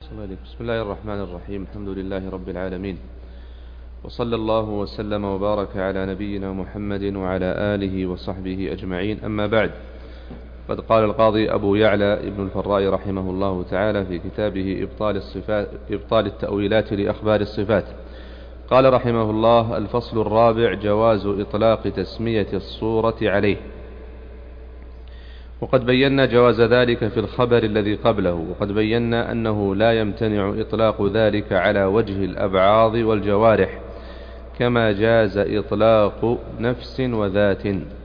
بسم الله الرحمن الرحيم. الحمد لله رب العالمين، وصلى الله وسلم وبارك على نبينا محمد وعلى آله وصحبه أجمعين. أما بعد، قد قال القاضي أبو يعلى ابن الفراء رحمه الله تعالى في كتابه إبطال التأويلات لأخبار الصفات، قال رحمه الله: الفصل الرابع: جواز إطلاق تسمية الصورة عليه. وقد بينا جواز ذلك في الخبر الذي قبله، وقد بينا أنه لا يمتنع إطلاق ذلك على وجه الأبعاض والجوارح، كما جاز إطلاق نفس وذات.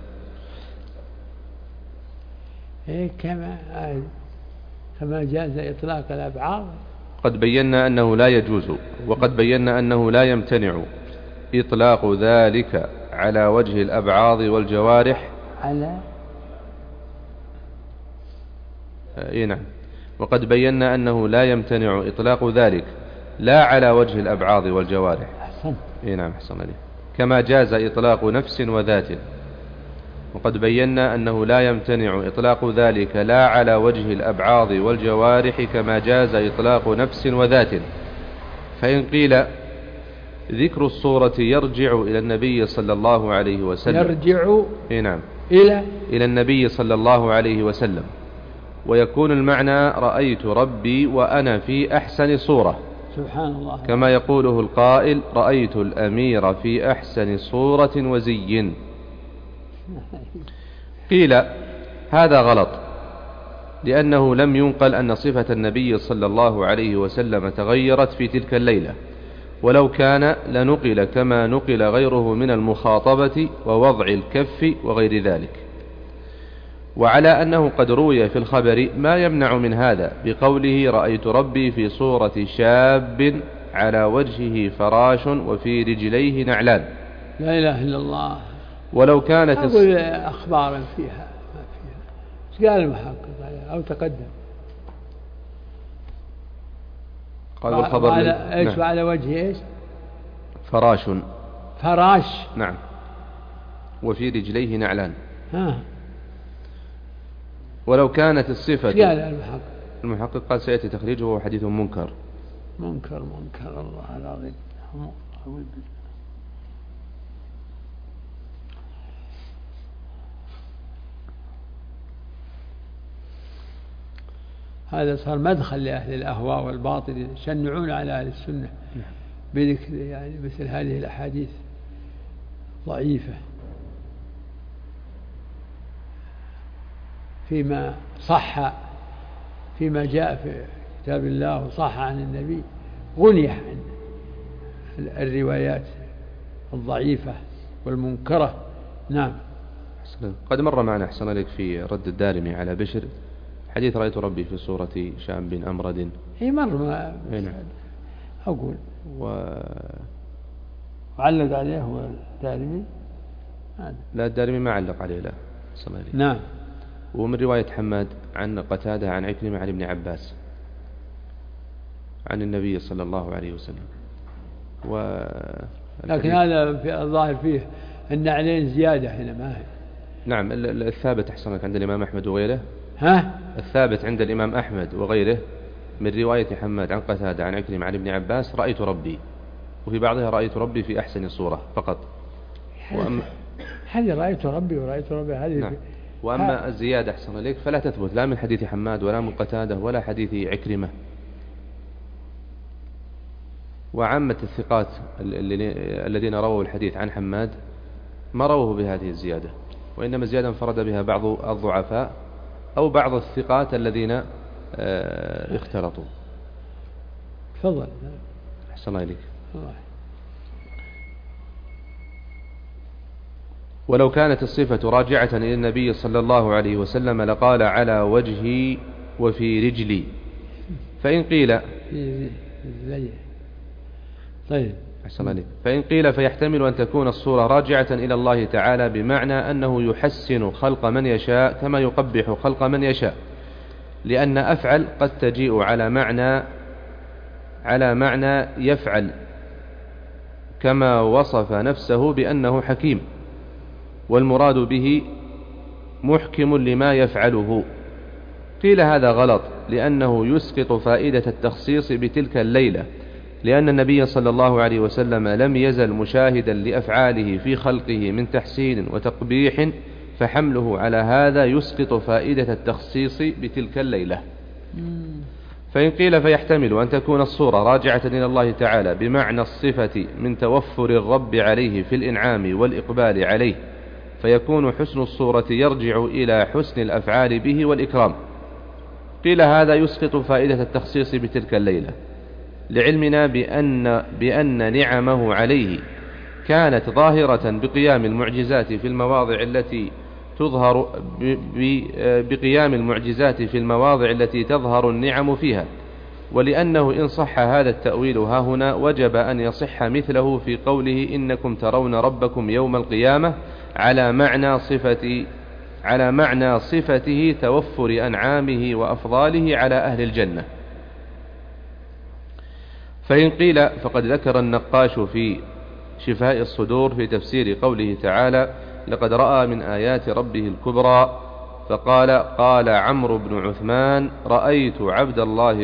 كما جاز إطلاق الأبعاض. قد بينا أنه لا يجوز، وقد بينا أنه لا يمتنع إطلاق ذلك على وجه الأبعاض والجوارح نعم. وقد بينا أنه لا يمتنع إطلاق ذلك لا على وجه الأبعاض والجوارح. نعم، أحسن عليه. كما جاز إطلاق نفس وذات. وقد بينا أنه لا يمتنع إطلاق ذلك لا على وجه الأبعاض والجوارح، كما جاز إطلاق نفس وذات. فإن قيل ذكر الصورة يرجع إلى النبي صلى الله عليه وسلم، يرجع نعم إلى النبي صلى الله عليه وسلم، ويكون المعنى رأيت ربي وأنا في أحسن صورة، سبحان الله، كما يقوله القائل: رأيت الأمير في أحسن صورة وزي. قيل هذا غلط، لأنه لم ينقل أن صفة النبي صلى الله عليه وسلم تغيرت في تلك الليلة، ولو كان لنقل كما نقل غيره من المخاطبة ووضع الكف وغير ذلك. وعلى أنه قد روي في الخبر ما يمنع من هذا، بقوله: رأيت ربي في صورة شاب على وجهه فراش وفي رجليه نعلان. لا إله إلا الله. ولو كانت أقول أخبارا فيها ما فيها، إيش قال المحقق أو تقدم؟ قال الخبر على إيش؟ نعم. وعلى وجه إيش؟ فراش نعم، وفي رجليه نعلان. ولو كانت الصفة، قال المحقق قال سيأتي تخريجه، وهو حديث منكر الله العظيم. هذا صار مدخل لأهل الأهواء والباطل يشنعون على أهل السنة بذكر يعني مثل هذه الأحاديث ضعيفة فيما صح، فيما جاء في كتاب الله وصح عن النبي، غني عن الروايات الضعيفة والمنكرة. نعم. قد مر معنا أحسن لك في رد الدارمي على بشر حديث: رأيت ربي في صورة شاب أمرد. مر ما أقول وعلق عليه هو الدارمي. لا، الدارمي ما علق عليه، لا. نعم. ومن رواية حماد عن قتادة عن عكرمة عن ابن عباس عن النبي صلى الله عليه وسلم. لكن هذا في الظاهر فيه النعلين زيادة هنا، ما هي. نعم، الثابت أحسنك عند الإمام أحمد وغيره. الثابت عند الإمام أحمد وغيره من رواية حماد عن قتادة عن عكرمة عن ابن عباس: رأيت ربي، وفي بعضها: رأيت ربي في أحسن صورة فقط. هذه رأيت ربي ورأيت ربي هذه. نعم. وأما الزيادة أحسن إليك فلا تثبت لا من حديث حماد ولا من قتادة ولا حديث عكرمة. وعامة الثقات الذين رووا الحديث عن حماد ما رووه بهذه الزيادة، وإنما زيادة انفرد بها بعض الضعفاء أو بعض الثقات الذين اختلطوا. تفضل. أحسن الله إليك. ولو كانت الصفة راجعة إلى النبي صلى الله عليه وسلم لقال: على وجهي وفي رجلي. فإن قيل طيب. فإن قيل فيحتمل أن تكون الصورة راجعة إلى الله تعالى، بمعنى أنه يحسن خلق من يشاء كما يقبح خلق من يشاء، لأن أفعل قد تجيء على معنى يفعل، كما وصف نفسه بأنه حكيم، والمراد به محكم لما يفعله، قيل هذا غلط لأنه يسقط فائدة التخصيص بتلك الليلة، لأن النبي صلى الله عليه وسلم لم يزل مشاهدا لأفعاله في خلقه من تحسين وتقبيح، فحمله على هذا يسقط فائدة التخصيص بتلك الليلة. فإن قيل فيحتمل أن تكون الصورة راجعة إلى الله تعالى بمعنى الصفة من توفر الرب عليه في الإنعام والإقبال عليه، فيكون حسن الصورة يرجع إلى حسن الأفعال به والإكرام. قيل هذا يسقط فائدة التخصيص بتلك الليلة، لعلمنا بأن نعمه عليه كانت ظاهرة بقيام المعجزات في المواضع التي تظهر النعم فيها، ولأنه إن صح هذا التأويل ها هنا وجب أن يصح مثله في قوله إنكم ترون ربكم يوم القيامة على معنى صفته توفر أنعامه وأفضاله على أهل الجنة. فإن قيل فقد ذكر النقاش في شفاء الصدور في تفسير قوله تعالى لقد رأى من آيات ربه الكبرى، فقال قال عمرو بن عثمان رأيت عبد الله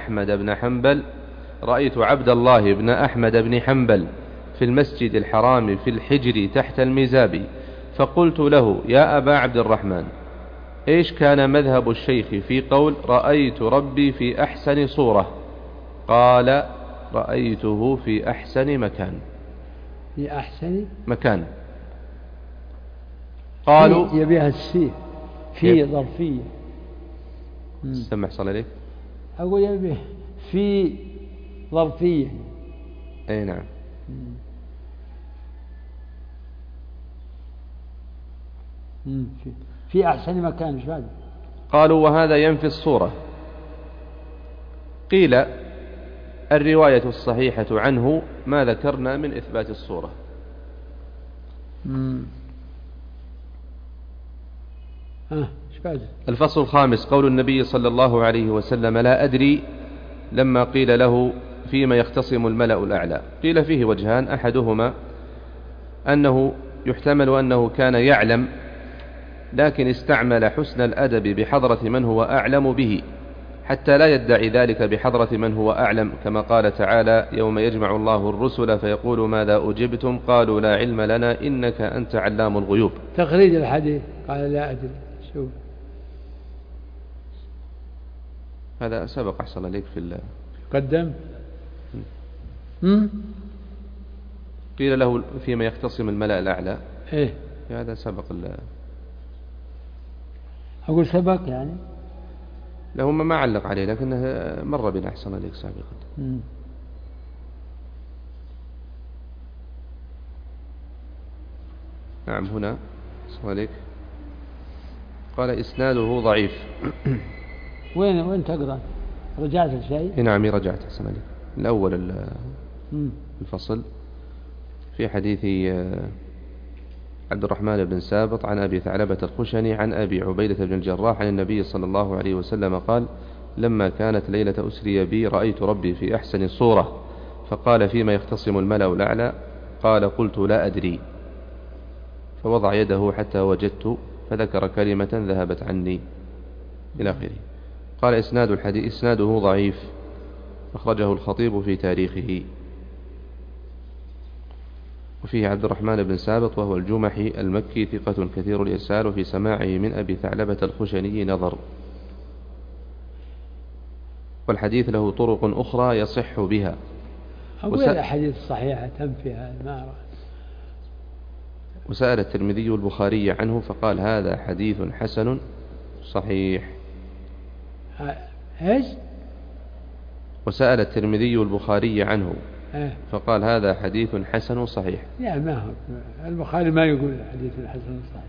بن أحمد بن حنبل في المسجد الحرام في الحجر تحت المزاب، فقلت له يا أبا عبد الرحمن إيش كان مذهب الشيخ في قول رأيت ربي في أحسن صورة؟ قال رأيته في أحسن مكان. في أحسن مكان قالوا يبيها السي في ظرفية. سمح صلى عليك، أقول يبيه في ظرفية. أي نعم. في أحسن مكان إيش هذا؟ قالوا وهذا ينفي الصورة. قيل الرواية الصحيحة عنه ما ذكرنا من إثبات الصورة. الفصل الخامس قول النبي صلى الله عليه وسلم لا أدري لما قيل له فيما يختصم الملأ الأعلى. قيل فيه وجهان، أحدهما أنه يحتمل أنه كان يعلم لكن استعمل حسن الأدب بحضرة من هو أعلم به حتى لا يدعي ذلك بحضرة من هو أعلم، كما قال تعالى يوم يجمع الله الرسل فيقول ماذا أجبتم قالوا لا علم لنا إنك أنت علام الغيوب. تخريج الحديث قال لا أدري. شوف هذا سبق أحسن عليك في قدم. قيل له فيما يختصم الملأ الأعلى. إيه هذا سبق أقول سبق يعني لهم ما علق عليه لكنه مر بنا أحسن عليك سابقا. نعم هنا أحسن عليك قال إسناده ضعيف. وين تقرأ؟ رجعت الشيء؟ نعم رجعت أحسن عليك الأول الفصل في حديث عبد الرحمن بن سابط عن أبي ثعلبة الخشني عن أبي عبيدة بن الجراح عن النبي صلى الله عليه وسلم قال لما كانت ليلة أسري بي رأيت ربي في أحسن صورة، فقال فيما يختصم الملأ الأعلى؟ قال قلت لا أدري، فوضع يده حتى وجدت فذكر كلمة ذهبت عني إلى آخره. قال إسناد الحديث إسناده ضعيف، أخرجه الخطيب في تاريخه. وفيه عبد الرحمن بن سابط وهو الجمحي المكي ثقة كثير الإرسال، وفي سماعه من أبي ثعلبة الخشني نظر، والحديث له طرق أخرى يصح بها. أقول الأحاديث الصحيحة تنفي هذا ما أرى. وسأل الترمذي البخاري عنه فقال هذا حديث حسن صحيح. إيش؟ وسأل الترمذي البخاري عنه فقال هذا حديث حسن صحيح. لا ما هو البخاري ما يقول حديث حسن صحيح،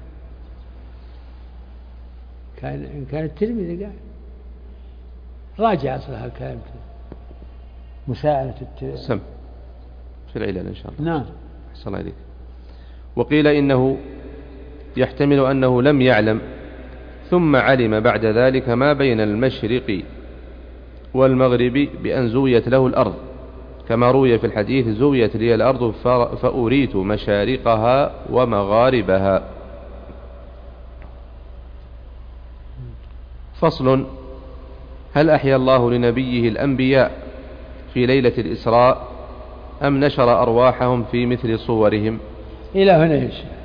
كان الترمذي قال راجع أصلها الكلام مساءلة سم في العلل إن شاء الله. نعم أحسن عليك. وقيل إنه يحتمل أنه لم يعلم ثم علم بعد ذلك ما بين المشرق والمغرب بأن زويت له الأرض، كما روي في الحديث زويت لي الأرض فأريت مشارقها ومغاربها. فصل. هل أحيا الله لنبيه الأنبياء في ليلة الإسراء أم نشر أرواحهم في مثل صورهم؟ إلى هنا يا شيخ.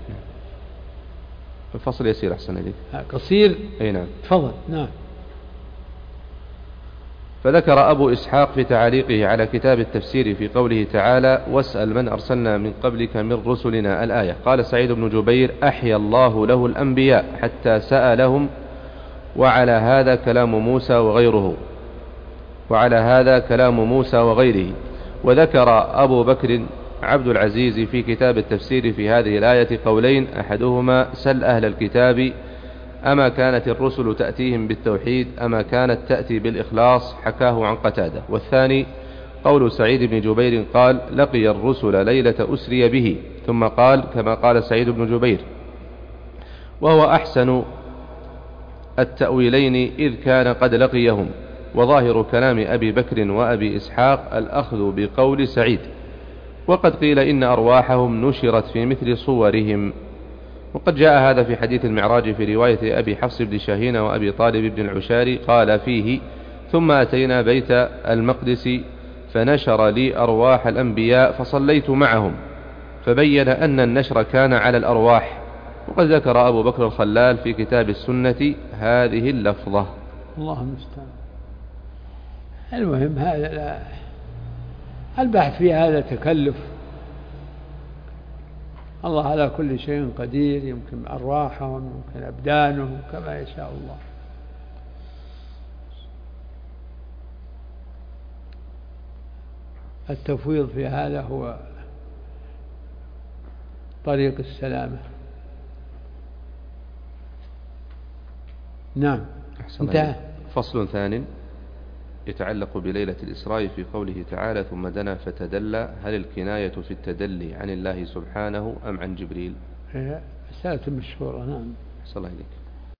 الفصل يسير أحسن إليك. قصير. أي نعم. تفضل. نعم. فذكر أبو إسحاق في تعليقه على كتاب التفسير في قوله تعالى واسأل من أرسلنا من قبلك من رسلنا الآية. قال سعيد بن جبير أحيا الله له الأنبياء حتى سألهم، وعلى هذا كلام موسى وغيره. وذكر أبو بكر عبد العزيز في كتاب التفسير في هذه الآية قولين، أحدهما سل أهل الكتاب أما كانت الرسل تأتيهم بالتوحيد أما كانت تأتي بالإخلاص، حكاه عن قتادة. والثاني قول سعيد بن جبير قال لقي الرسل ليلة أسري به، ثم قال كما قال سعيد بن جبير، وهو أحسن التأويلين إذ كان قد لقيهم. وظاهر كلام أبي بكر وأبي إسحاق الأخذ بقول سعيد، وقد قيل إن أرواحهم نشرت في مثل صورهم. وقد جاء هذا في حديث المعراج في رواية أبي حفص بن شاهين وأبي طالب بن العشاري قال فيه ثم أتينا بيت المقدس فنشر لي أرواح الأنبياء فصليت معهم، فبين أن النشر كان على الأرواح. وقد ذكر أبو بكر الخلال في كتاب السنة هذه اللفظة. الله المستعان. المهم هذا البحث في هذا تكلف، الله على كل شيء قدير، يمكن أرواحهم يمكن أبدانهم كما يشاء الله. التفويض في هذا هو طريق السلامة. نعم. انتهى. فصل ثانٍ يتعلق بليلة الإسراء في قوله تعالى ثم دنا فتدلى. هل الكناية في التدلي عن الله سبحانه أم عن جبريل؟ مسألة مشهورة. نعم. صلى الله عليك.